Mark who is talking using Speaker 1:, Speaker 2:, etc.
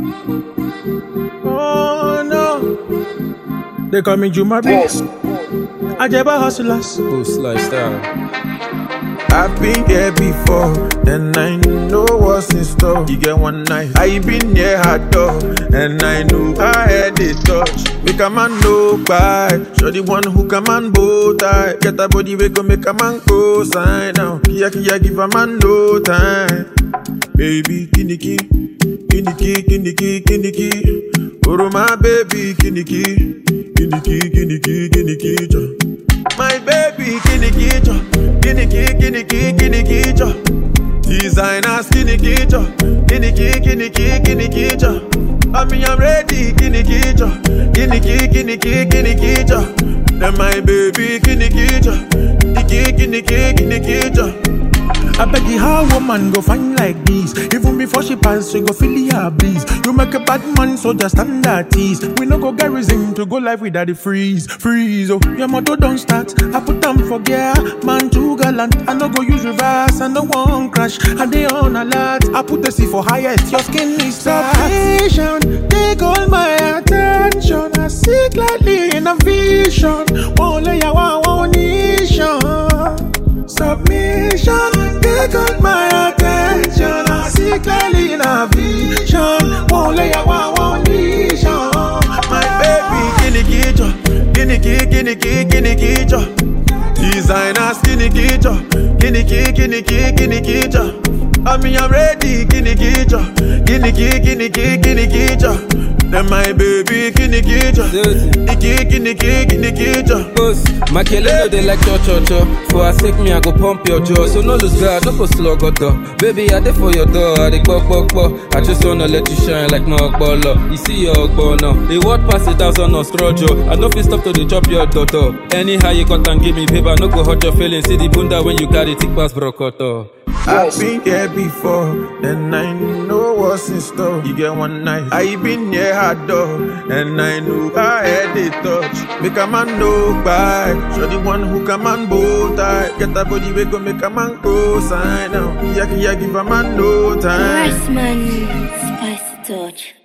Speaker 1: Oh no, they call me Juma Beats. Ajeba hustlers.
Speaker 2: Boost lifestyle.
Speaker 1: I've been here before, and I know what's in store. You get one night, I been near her door, and I knew I had it touch. Make a man no buy, show the one who come and bow tie. Get a body we go make a man go sign now. Kia give a man no time. Baby, kiniki, kiniki, kiniki, kiniki. Oh my baby, kiniki, kiniki, kiniki, kiniki. My baby, kiniki, kiniki, kiniki, kiniki. Designer skinny kitcha, kiniki, kiniki, kiniki. I'm ready, kiniki, kiniki, kiniki, kiniki. Then my baby, kiniki, kiniki, kiniki. I beg you, how woman go find like this? Even before she pass, she go feel her breeze. You make a bad man, so just stand that tease. We no go garrison to go live without the freeze. Oh, your motor don't start. I put them for gear, man too gallant. I no go use reverse, I no one crash. And they on alert. I put the C for highest. Your skin is sufficient. Take all my attention. I see clearly in a vision. Won't lay one nation. Submission, take all my attention. I see clearly in a vision. Won't lay one nation. My baby, kiniki, kiniki, kiniki. Designer skinny kitcha, kiniki, kiniki, kiniki. I'm ready, kiniki, kiniki, kiniki, kiniki. Then my baby, kiniki, kiniki, kiniki.
Speaker 2: Boss, my killer know they like cho. For a sake me, I go pump your jaw. So no lose guard, no go slug or door. Baby, I there for your door, I dey bok. I just wanna let you shine like my baller. You see your now. The word pass 1,000 on straw. I know if you stop to the chop your daughter. Anyhow you cut and give me paper, no go hurt your feelings. See the bunda when you carry thick pass brokoto.
Speaker 1: I've been here before, then I know what's in store. You get one night, I been near her door, and I knew I had it touch. Make a man no buy, show the one who come and bow tie. Get a body we go make a man go sign now. Kia give a man no time.
Speaker 3: Nice man, spicy touch.